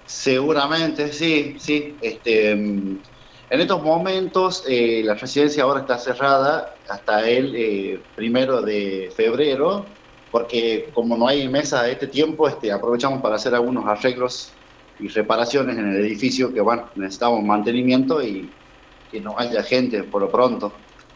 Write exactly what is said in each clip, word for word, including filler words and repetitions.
Seguramente, sí, sí. Este, mm, en estos momentos eh, la residencia ahora está cerrada hasta el eh, primero de febrero, porque como no hay mesa a este tiempo, este, aprovechamos para hacer algunos arreglos y reparaciones en el edificio que, bueno, necesitamos mantenimiento y que no haya gente por lo pronto.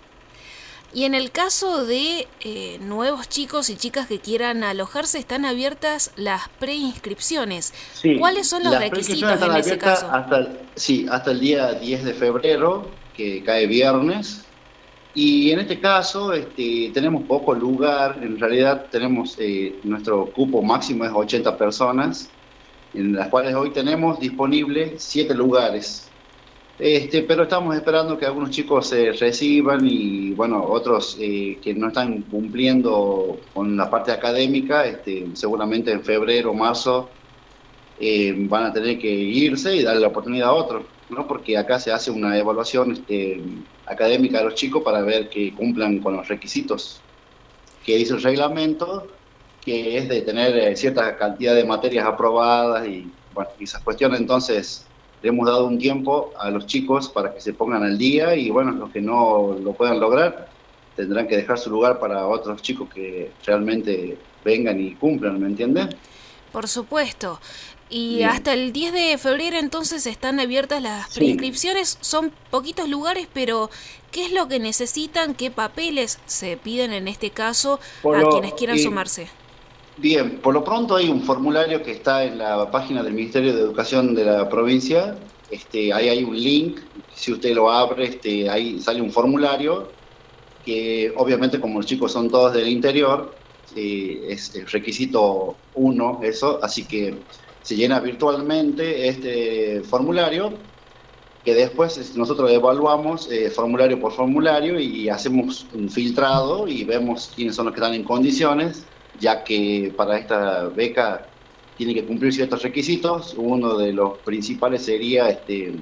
Y en el caso de eh, nuevos chicos y chicas que quieran alojarse, están abiertas las preinscripciones. ¿Cuáles Sí, son los las preinscripciones requisitos están en ese abiertas caso? hasta, el- sí, hasta el día diez de febrero, que cae viernes. Y en este caso, este, tenemos poco lugar. En realidad, tenemos eh, nuestro cupo máximo es ochenta personas, en las cuales hoy tenemos disponibles siete lugares. Este, pero estamos esperando que algunos chicos se reciban y, bueno, otros eh, que no están cumpliendo con la parte académica, este, seguramente en febrero o marzo eh, van a tener que irse y darle la oportunidad a otros, ¿no? Porque acá se hace una evaluación este, académica de los chicos para ver que cumplan con los requisitos que dice el reglamento, que es de tener eh, cierta cantidad de materias aprobadas y, bueno, y esas cuestiones. Entonces, le hemos dado un tiempo a los chicos para que se pongan al día y, bueno, los que no lo puedan lograr tendrán que dejar su lugar para otros chicos que realmente vengan y cumplan, ¿me entiendes? Por supuesto. Y Bien. hasta el diez de febrero entonces están abiertas las Sí, preinscripciones. Son poquitos lugares, pero ¿qué es lo que necesitan? ¿Qué papeles se piden en este caso por a quienes lo, quieran eh, sumarse? bien, por lo pronto hay un formulario que está en la página del Ministerio de Educación de la provincia. Este, ahí hay un link, si usted lo abre, este, ahí sale un formulario que obviamente como los chicos son todos del interior, eh, es el requisito uno eso, así que se llena virtualmente este formulario que después es- nosotros evaluamos eh, formulario por formulario y hacemos un filtrado y vemos quiénes son los que están en condiciones, ya que para esta beca tiene que cumplir ciertos requisitos. Uno de los principales sería este,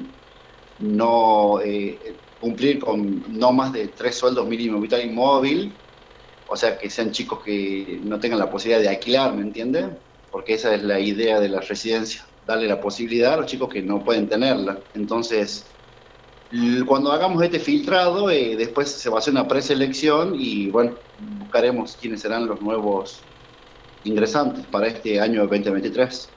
no eh, cumplir con no más de tres sueldos mínimos vital y móvil, o sea, que sean chicos que no tengan la posibilidad de alquilar, ¿me entiende? Porque esa es la idea de la residencia, darle la posibilidad a los chicos que no pueden tenerla. Entonces, L- cuando hagamos este filtrado, eh, después se va a hacer una preselección y bueno, buscaremos quiénes serán los nuevos ingresantes para este año dos mil veintitrés.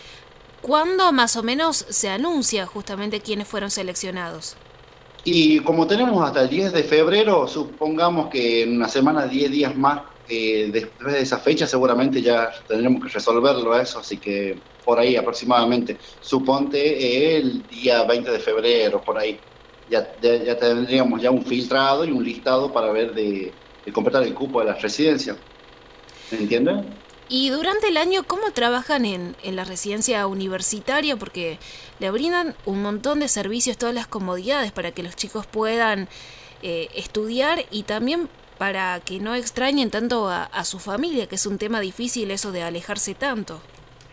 ¿Cuándo más o menos se anuncia justamente quiénes fueron seleccionados? Y como tenemos hasta el diez de febrero, supongamos que en una semana, diez días más, eh, después de esa fecha, seguramente ya tendremos que resolverlo eso, así que por ahí aproximadamente, suponte eh, el día veinte de febrero, por ahí, ya, ya, ya tendríamos ya un filtrado y un listado para ver de, de completar el cupo de la residencia. ¿Me entiendes? Y durante el año, ¿cómo trabajan en, en la residencia universitaria? Porque le brindan un montón de servicios, todas las comodidades para que los chicos puedan eh, estudiar y también para que no extrañen tanto a, a su familia, que es un tema difícil eso de alejarse tanto.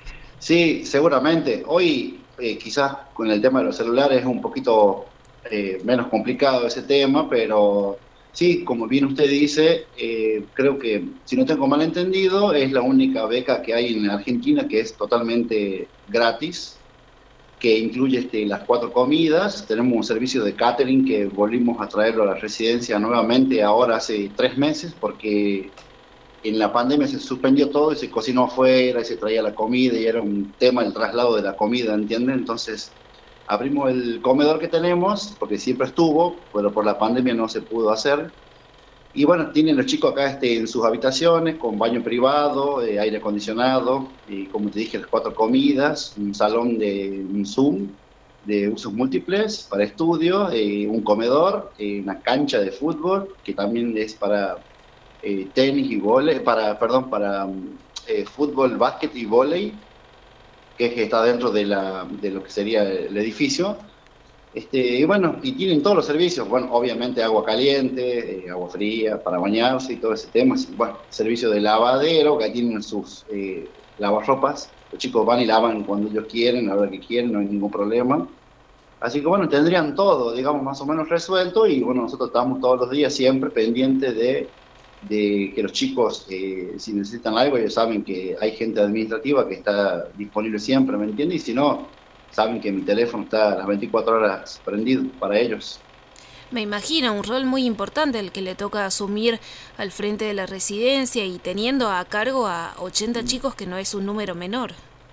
Sí, seguramente. Hoy eh, quizás con el tema de los celulares es un poquito eh, menos complicado ese tema, pero sí, como bien usted dice, eh, creo que, si no tengo mal entendido, es la única beca que hay en Argentina que es totalmente gratis, que incluye este, las cuatro comidas. Tenemos un servicio de catering que volvimos a traerlo a la residencia nuevamente ahora hace tres meses, porque en la pandemia se suspendió todo y se cocinó afuera y se traía la comida y era un tema el traslado de la comida, ¿entiendes? Entonces abrimos el comedor que tenemos, porque siempre estuvo, pero por la pandemia no se pudo hacer. Y bueno, tienen los chicos acá este, en sus habitaciones, con baño privado, eh, aire acondicionado, y como te dije, las cuatro comidas, un salón de un Zoom de usos múltiples para estudio, eh, un comedor, eh, una cancha de fútbol, que también es para eh, tenis y vóley, para, perdón, para mm, eh, fútbol, básquet y vóley, que es que está dentro de, la, de lo que sería el edificio. Este, y bueno, y tienen todos los servicios, bueno, obviamente agua caliente, eh, agua fría para bañarse y todo ese tema. Así, bueno, servicio de lavadero, que ahí tienen sus eh, lavarropas. Los chicos van y lavan cuando ellos quieren, a la hora que quieren, no hay ningún problema. Así que bueno, tendrían todo, digamos, más o menos resuelto y bueno, nosotros estamos todos los días siempre pendientes de, de que los chicos, eh, si necesitan algo, ellos saben que hay gente administrativa que está disponible siempre, ¿me entiendes? Y si no, saben que mi teléfono está a las veinticuatro horas prendido para ellos. Me imagino un rol muy importante el que le toca asumir al frente de la residencia y teniendo a cargo a ochenta chicos, que no es un número menor.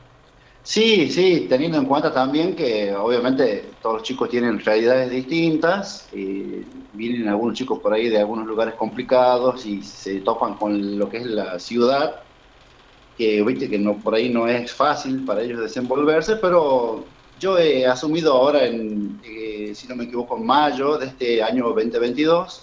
Sí, sí, teniendo en cuenta también que obviamente todos los chicos tienen realidades distintas, eh, vienen algunos chicos por ahí de algunos lugares complicados y se topan con lo que es la ciudad, que viste que no, por ahí no es fácil para ellos desenvolverse, pero yo he asumido ahora en, eh, si no me equivoco, en mayo de este año dos mil veintidós.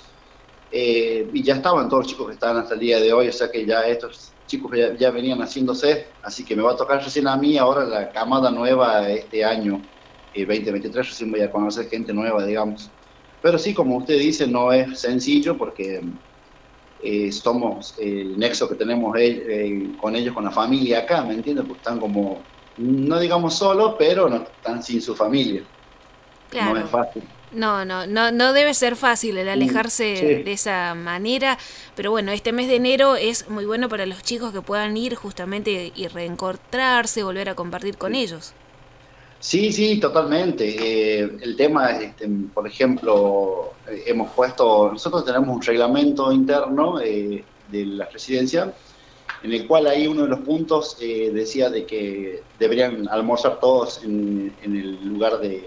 Eh, y ya estaban todos los chicos que estaban hasta el día de hoy, o sea que ya estos chicos ya, ya venían haciéndose, así que me va a tocar recién a mí ahora la camada nueva este año, eh, dos mil veintitrés, recién voy a conocer gente nueva, digamos. Pero sí, como usted dice, no es sencillo porque eh, somos el nexo que tenemos eh, eh, con ellos, con la familia acá, ¿me entiendes? Porque están como, no digamos solos, pero no están sin su familia. No es Claro. fácil. No, no, no, no debe ser fácil el Mm, alejarse de sí. esa manera, pero bueno, este mes de enero es muy bueno para los chicos que puedan ir justamente y reencontrarse, volver a compartir con Sí. ellos. Sí, sí, totalmente. Eh, el tema es, este, por ejemplo, eh, hemos puesto, nosotros tenemos un reglamento interno eh, de la residencia, en el cual ahí uno de los puntos eh, decía de que deberían almorzar todos en, en el lugar de,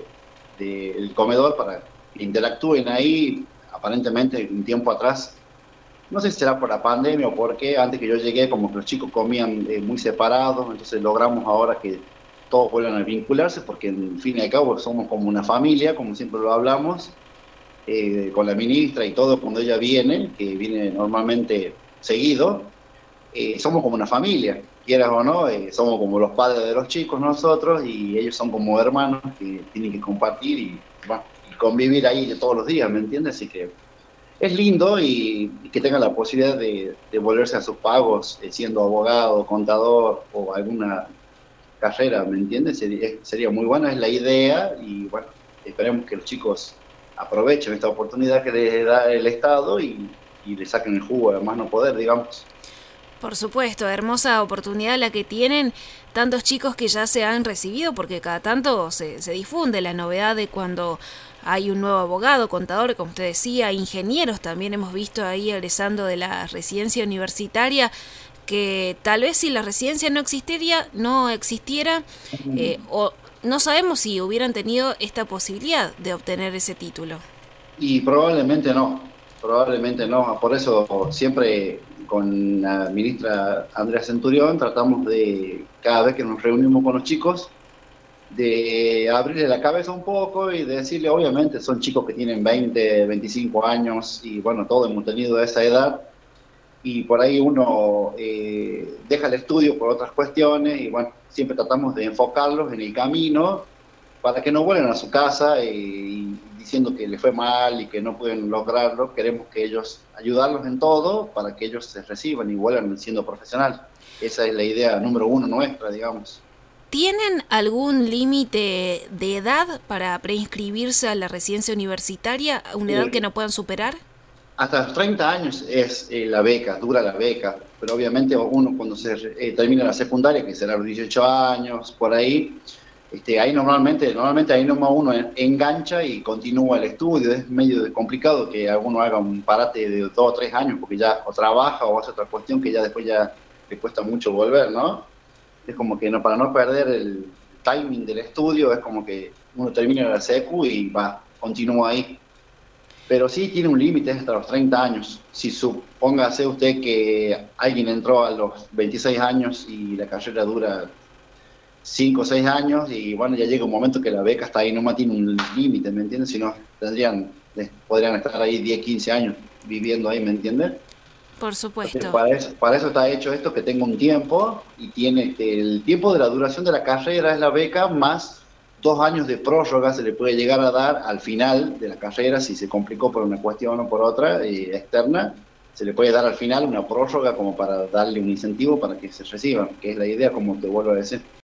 del comedor para que interactúen ahí. Aparentemente, un tiempo atrás, no sé si será por la pandemia o por qué, antes que yo llegué, como que los chicos comían eh, muy separados, entonces logramos ahora que todos vuelvan a vincularse, porque en fin y al cabo somos como una familia, como siempre lo hablamos, eh, con la ministra y todo, cuando ella viene, que viene normalmente seguido, eh, somos como una familia, quieras o no, eh, somos como los padres de los chicos nosotros, y ellos son como hermanos que tienen que compartir y, bueno, y convivir ahí todos los días, ¿me entiendes? Así que es lindo y, y que tengan la posibilidad de, de volverse a sus pagos, eh, siendo abogado, contador o alguna carrera, ¿me entiendes? Sería, sería muy buena, es la idea y bueno, esperemos que los chicos aprovechen esta oportunidad que les da el Estado y, y le saquen el jugo a más no poder, digamos. Por supuesto, hermosa oportunidad la que tienen tantos chicos que ya se han recibido, porque cada tanto se, se difunde la novedad de cuando hay un nuevo abogado, contador, como usted decía, ingenieros también hemos visto ahí egresando de la residencia universitaria, que tal vez si la residencia no existiría, no existiera, eh, o no sabemos si hubieran tenido esta posibilidad de obtener ese título. Y probablemente no, probablemente no. Por eso siempre con la ministra Andrea Centurión tratamos de, cada vez que nos reunimos con los chicos, de abrirle la cabeza un poco y de decirle, obviamente, son chicos que tienen veinte, veinticinco años y bueno, todos hemos tenido esa edad y por ahí uno eh, deja el estudio por otras cuestiones y bueno, siempre tratamos de enfocarlos en el camino para que no vuelvan a su casa eh, y diciendo que les fue mal y que no pueden lograrlo. Queremos que ellos, ayudarlos en todo para que ellos se reciban y vuelvan siendo profesionales. Esa es la idea número uno nuestra, digamos. ¿Tienen algún límite de edad para preinscribirse a la residencia universitaria, una edad que Eh, no puedan superar? Hasta los treinta años es eh, la beca, dura la beca, pero obviamente uno cuando se eh, termina la secundaria, que será a los dieciocho años, por ahí, este, ahí normalmente, normalmente ahí nomás uno engancha y continúa el estudio. Es medio complicado que alguno haga un parate de dos o tres años porque ya o trabaja o hace otra cuestión que ya después ya le cuesta mucho volver, ¿no? Es como que no, para no perder el timing del estudio, es como que uno termina la secu y va, continúa ahí. Pero sí tiene un límite hasta los treinta años. Si supóngase usted que alguien entró a los veintiséis años y la carrera dura cinco o seis años y bueno, ya llega un momento que la beca está ahí, nomás tiene un límite, ¿me entiendes? Si no, tendrían, eh, podrían estar ahí diez quince años viviendo ahí, ¿me entiendes? Por Entonces, supuesto. para eso, para eso está hecho esto, que tenga un tiempo y tiene este, el tiempo de la duración de la carrera es la beca más dos años de prórroga se le puede llegar a dar al final de la carrera si se complicó por una cuestión o por otra eh, externa, se le puede dar al final una prórroga como para darle un incentivo para que se reciban, que es la idea, como te vuelvo a decir.